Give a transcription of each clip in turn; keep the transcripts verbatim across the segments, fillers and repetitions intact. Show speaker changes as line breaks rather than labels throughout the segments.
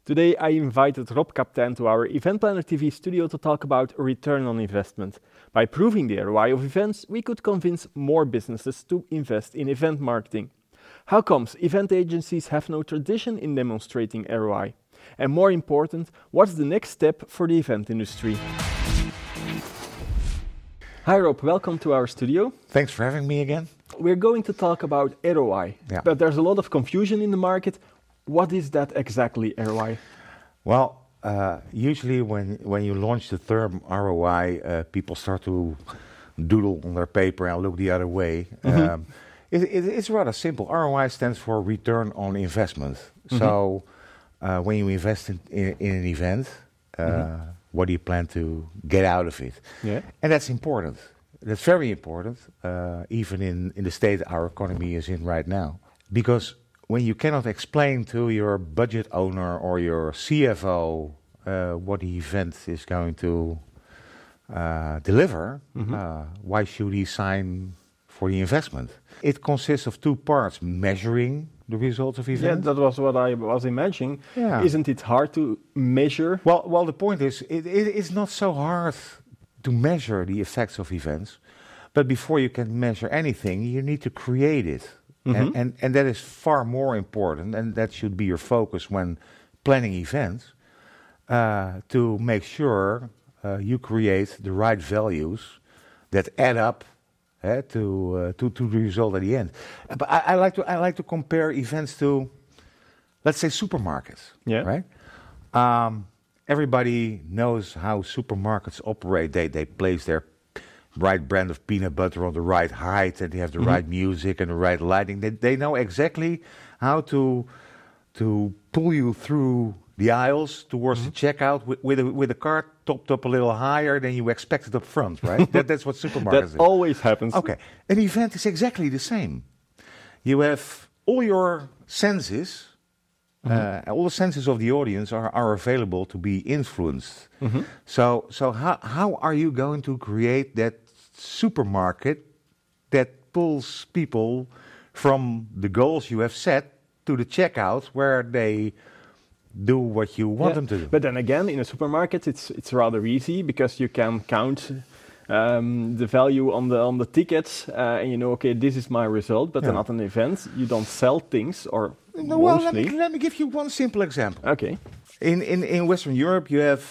Today I invited Rob Kaptein to our Event Planner T V studio to talk about return on investment. By proving the R O I of events, we could convince more businesses to invest in event marketing. How comes event agencies have no tradition in demonstrating R O I? And more important, what's the next step for the event industry? Hi Rob, welcome to our studio.
Thanks for having me again.
We're going to talk about R O I,
yeah.
but there's a lot of confusion in the market. What is that exactly, R O I?
Well, uh, usually when, when you launch the term R O I, uh, people start to doodle on their paper and look the other way. Mm-hmm. Um, it, it, it's rather simple. R O I stands for return on investment. Mm-hmm. So uh, when you invest in, in, in an event, uh, mm-hmm. what do you plan to get out of it?
Yeah.
And that's important. That's very important, uh, even in, in the state our economy is in right now. Because when you cannot explain to your budget owner or your C F O uh, what the event is going to uh, deliver, mm-hmm. uh, why should he sign for the investment? It consists of two parts: measuring the results of events.
Yeah, that was what I was imagining.
Yeah.
Isn't it hard to measure?
Well, well, the point is, it, it, it's not so hard to measure the effects of events, but before you can measure anything, you need to create it. Mm-hmm. And, and, and that is far more important, and that should be your focus when planning events, uh, to make sure uh, you create the right values that add up uh, to, uh, to to the result at the end. Uh, but I, I like to I like to compare events to, let's say, supermarkets.
Yeah.
Right. Um, everybody knows how supermarkets operate. They they place their right brand of peanut butter on the right height, and they have the mm-hmm. right music and the right lighting. They they know exactly how to to pull you through the aisles towards mm-hmm. the checkout with with a, with a cart topped up a little higher than you expected up front, right? that, that's what supermarkets
That
do.
always happens.
Okay, an event is exactly the same. You have all your senses, mm-hmm. uh, all the senses of the audience are, are available to be influenced. Mm-hmm. So so how how are you going to create that supermarket that pulls people from the goals you have set to the checkout where they do what you want
yeah.
them to do?
But then again, in a supermarket, it's it's rather easy because you can count um, the value on the on the tickets, uh, and you know, okay, this is my result. But
yeah.
then at an event, you don't sell things, or
no, well,
mostly.
let me, let me give you one simple example.
Okay.
In in in Western Europe, you have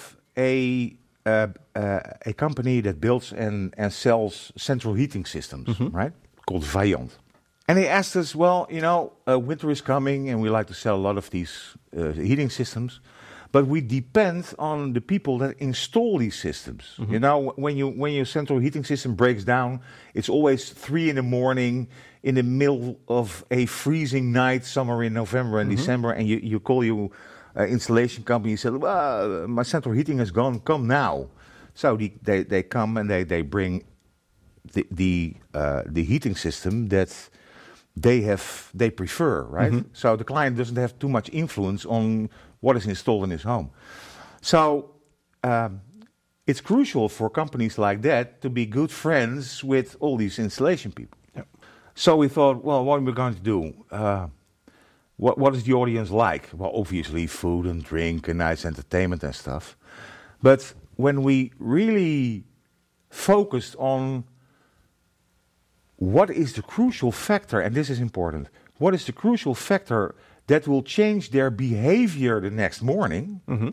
a Uh, uh, a company that builds and, and sells central heating systems, mm-hmm. right? Called Vaillant. And they asked us, well, you know, uh, winter is coming and we like to sell a lot of these uh, heating systems, but we depend on the people that install these systems. Mm-hmm. You know, when you when your central heating system breaks down, it's always three in the morning in the middle of a freezing night, somewhere in November and mm-hmm. December, and you, you call you Uh, installation company said, well, my central heating is gone, come now. So the, they, they come and they, they bring the the, uh, the heating system that they have they prefer, right? Mm-hmm. So the client doesn't have too much influence on what is installed in his home. So um, it's crucial for companies like that to be good friends with all these installation people.
Yep.
So we thought, well, what are we going to do? Uh, What what is the audience like? Well, obviously food and drink and nice entertainment and stuff. But when we really focused on what is the crucial factor, and this is important, what is the crucial factor that will change their behavior the next morning, mm-hmm.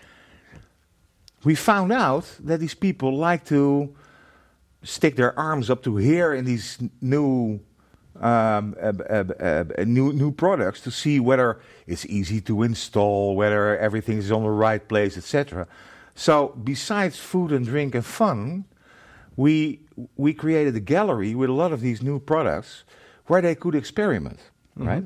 we found out that these people like to stick their arms up to here in these new Um, uh, uh, uh, new new products to see whether it's easy to install, whether everything is on the right place, et cetera. So besides food and drink and fun, we we created a gallery with a lot of these new products where they could experiment, mm-hmm. right?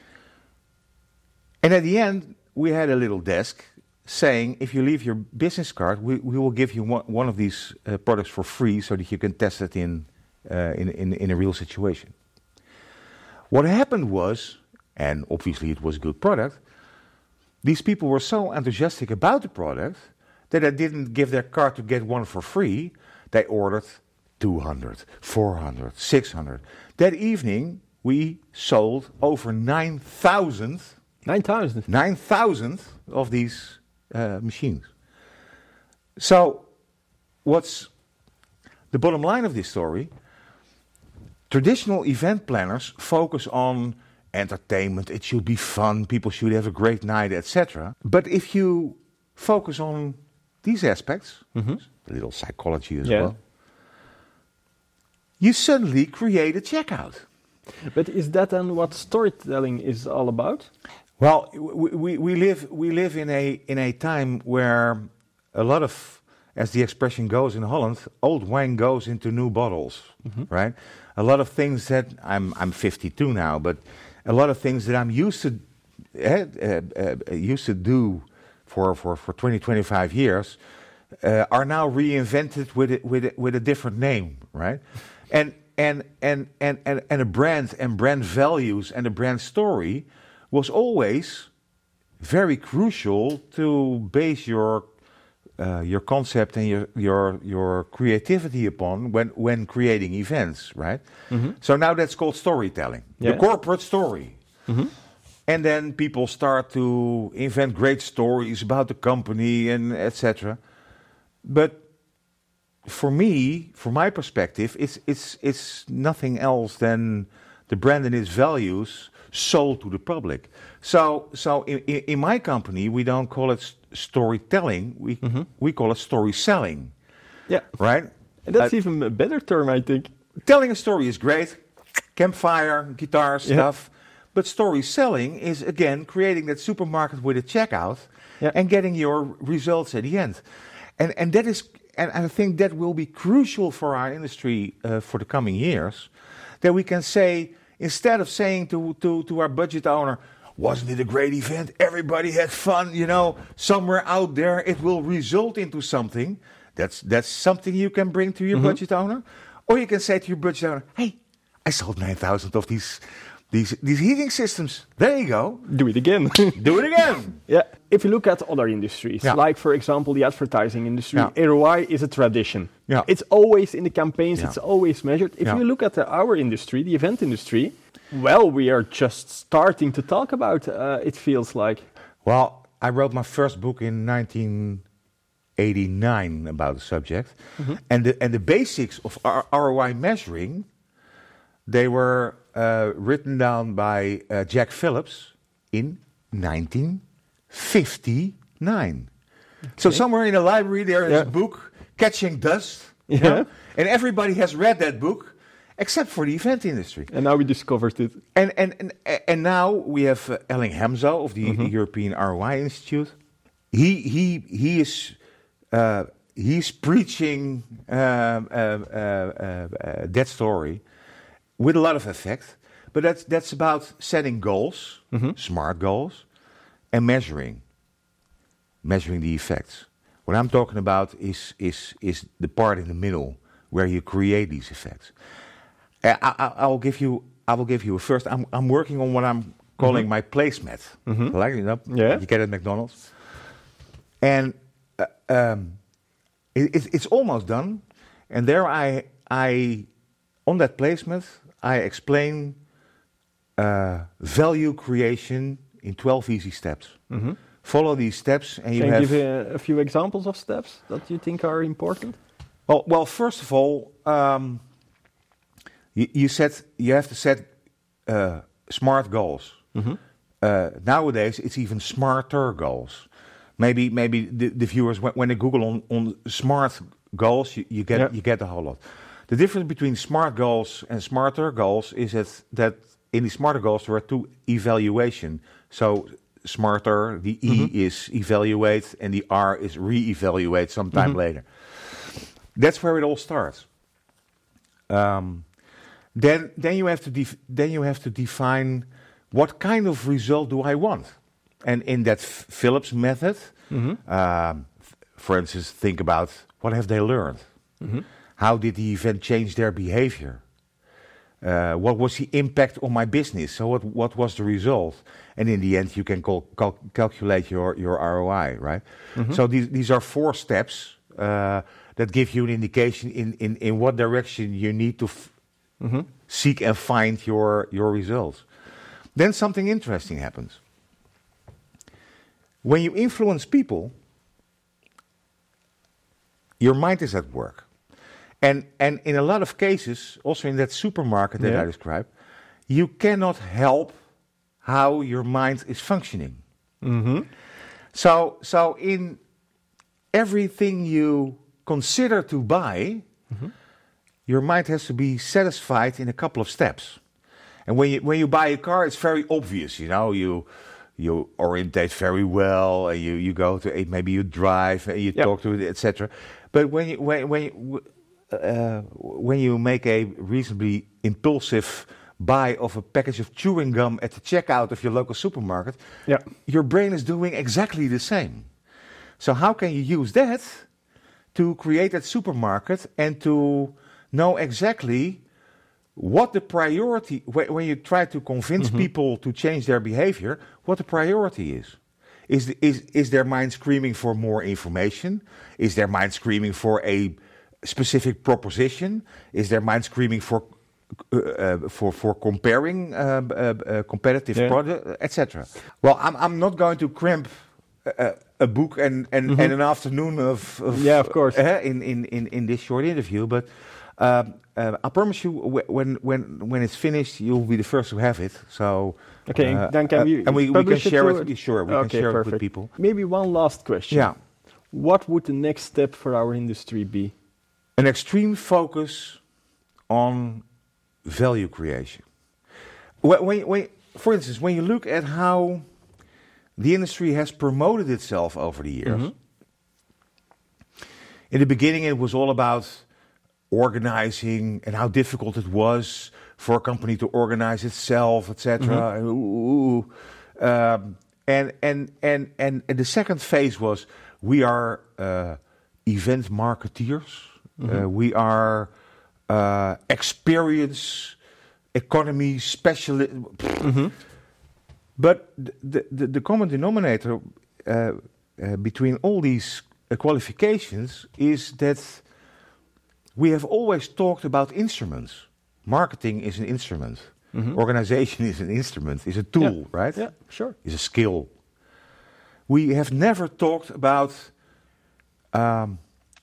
And at the end, we had a little desk saying, if you leave your business card, we, we will give you one, one of these uh, products for free so that you can test it in uh, in, in in a real situation. What happened was, and obviously it was a good product, these people were so enthusiastic about the product that they didn't give their card to get one for free. They ordered two hundred, four hundred, six hundred. That evening, we sold over nine thousand
nine thousand?
nine thousand of these uh, machines. So, what's the bottom line of this story? Traditional event planners focus on entertainment, it should be fun, people should have a great night, et cetera. But if you focus on these aspects, mm-hmm. a little psychology as yeah. well, you suddenly create a checkout.
But is that then what storytelling is all about?
Well, we, we, we live we live in a in a time where a lot of, as the expression goes in Holland, old wine goes into new bottles, mm-hmm. right? A lot of things that I'm I'm fifty-two now, but a lot of things that I'm used to uh, uh, uh, used to do for for for twenty, twenty-five years uh, are now reinvented with it, with it, with a different name, right? And and and and and and a brand and brand values and a brand story was always very crucial to base your uh, your concept and your your your creativity upon when when creating events, right? Mm-hmm. So now that's called storytelling, yeah. the corporate story. Mm-hmm. And then people start to invent great stories about the company and et cetera. But for me, from my perspective, it's it's it's nothing else than the brand and its values sold to the public. So so in, in, in my company, we don't call it st- storytelling. We mm-hmm. we call it story selling.
Yeah.
Right?
And that's
uh,
even a better term, I think.
Telling a story is great. Campfire, guitar stuff. Yeah. But story selling is, again, creating that supermarket with a checkout yeah. and getting your results at the end. And and that is, and I think that will be crucial for our industry uh, for the coming years, that we can say, instead of saying to, to, to our budget owner, wasn't it a great event? Everybody had fun, you know, somewhere out there it will result into something. That's that's something you can bring to your mm-hmm. budget owner. Or you can say to your budget owner, hey, I sold nine thousand of these These these heating systems. There you go.
Do it again.
Do it again.
Yeah. If you look at other industries, yeah. like for example the advertising industry, yeah. R O I is a tradition.
Yeah.
It's always in the campaigns. Yeah. It's always measured. If
yeah.
you look at the, our industry, the event industry, well, we are just starting to talk about. Uh, it feels like.
Well, I wrote my first book in nineteen eighty-nine about the subject, mm-hmm. and the and the basics of R O I measuring, they were. Uh, written down by uh, Jack Phillips in nineteen fifty-nine. Okay. So somewhere in the library there is yeah. a book, Catching Dust,
yeah.
you know? And everybody has read that book, except for the event industry.
And now we discovered it.
And and and, and now we have uh, Elling Hamzo of the mm-hmm. European R O I Institute. He he he is uh, he's preaching um, uh, uh, uh, uh, that story. With a lot of effect, but that's that's about setting goals, mm-hmm. smart goals, and measuring, measuring the effects. What I'm talking about is is is the part in the middle where you create these effects. I, I, I will give you I will give you a first. I'm I'm working on what I'm calling mm-hmm. my placemat. Mm-hmm. Like you know,
yeah.
you get it at McDonald's, and uh, um, it, it, it's almost done. And there I I on that placemat. I explain uh, value creation in twelve easy steps. Mm-hmm. Follow these steps, and you
Can
have.
you give a, a few examples of steps that you think are important?
Well, well, first of all, um, you, you set you have to set uh, smart goals. Mm-hmm. Uh, nowadays, it's even smarter goals. Maybe, maybe the, the viewers when, when they Google on, on smart goals, you, you get yeah. you get a whole lot. The difference between smart goals and smarter goals is that, that in the smarter goals there are two evaluation. So smarter, the E mm-hmm. is evaluate and the R is re-evaluate sometime mm-hmm. later. That's where it all starts. Um, then then you have to def- then you have to define what kind of result do I want, and in that F- Phillips method, mm-hmm. um, f- for instance, think about what have they learned. Mm-hmm. How did the event change their behavior? Uh, what was the impact on my business? So what, what was the result? And in the end, you can cal- cal- calculate your, your R O I, right? Mm-hmm. So these, these are four steps uh, that give you an indication in, in, in what direction you need to f- mm-hmm. seek and find your, your results. Then something interesting happens. when you influence people, your mind is at work. And, and in a lot of cases, also in that supermarket that
Yeah.
I described, you cannot help how your mind is functioning.
Mm-hmm.
So, so in everything you consider to buy,
Mm-hmm.
your mind has to be satisfied in a couple of steps. And when you when you buy a car, it's very obvious. You know, you you orientate very well, and you, you go to a, maybe you drive, and you
Yep.
talk to it, et cetera. But when you when when you, uh, when you make a reasonably impulsive buy of a package of chewing gum at the checkout of your local supermarket,
Yeah.
your brain is doing exactly the same. So how can you use that to create that supermarket and to know exactly what the priority, wh- when you try to convince
Mm-hmm.
people to change their behavior, what the priority is? Is, the, is, is their mind screaming for more information? Is their mind screaming for a specific proposition? Is their mind screaming for uh, uh, for for comparing uh, uh, uh, competitive
Yeah.
products, et cetera? Well, I'm I'm not going to cramp uh, a book and and,
Mhm.
and an afternoon of, of
Yeah, of course.
uh, in, in in in this short interview, but. Um, uh, I promise you, wh- when when when it's finished, you'll be the first to have it. So
Okay,
uh,
then can
uh,
we
and we, we can
publish it
share
to-
it. Sure, we
Okay,
can share it
perfect.
with people.
Maybe one last question.
Yeah,
What would the next step for our industry be?
an extreme focus on value creation. When, when, when, for instance, when you look at how the industry has promoted itself over the years,
Mhm.
in the beginning it was all about organizing and how difficult it was for a company to organize itself, et cetera. And, ooh, ooh. Um, and, and, and, and, and the second phase was we are uh, event marketeers. Uh, we are uh, experience economy specialists. But the, the, the common denominator uh, uh, between all these uh, qualifications is that we have always talked about instruments. Marketing is an instrument.
Mhm.
Organization is an instrument, is a tool,
Yeah.
right?
Yeah, sure.
Is a skill. We have never talked about um,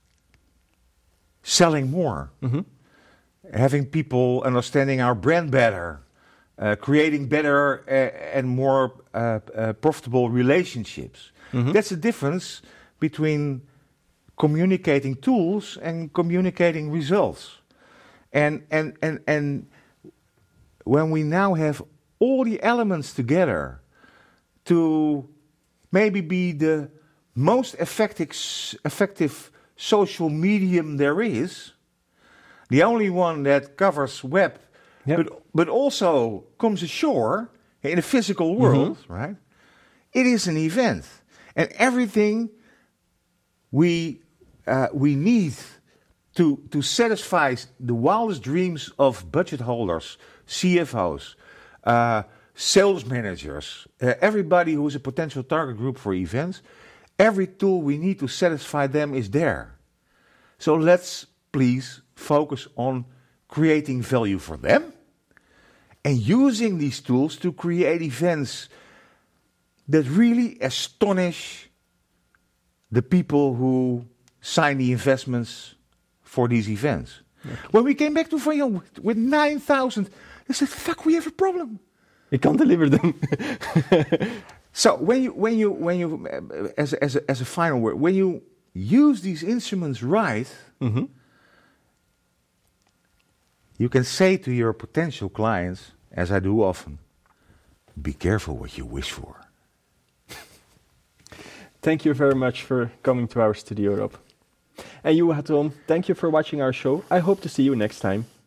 selling more,
Mhm.
having people understanding our brand better, uh, creating better uh, and more uh, uh, profitable relationships.
Mhm.
That's the difference between communicating tools and communicating results. And, and, and, and when we now have all the elements together to maybe be the most effective, effective social medium there is, the only one that covers web,
Yep.
but, but also comes ashore in a physical world, right? It is an event. And everything we, uh, we need to, to satisfy the wildest dreams of budget holders, C F Os, uh, sales managers, uh, everybody who is a potential target group for events, every tool we need to satisfy them is there. So let's please focus on creating value for them and using these tools to create events that really astonish the people who sign the investments for these events. Okay. When we came back to Vaillant with, with nine thousand, they said, fuck, we have a problem.
We can't deliver them.
So when you, when you, when you, uh, as, a, as, a, as a final word, when you use these instruments right,
Mhm.
you can say to your potential clients, as I do often, be careful what you wish for.
Thank you very much for coming to our studio, Rob. And you at home, thank you for watching our show. I hope to see you next time.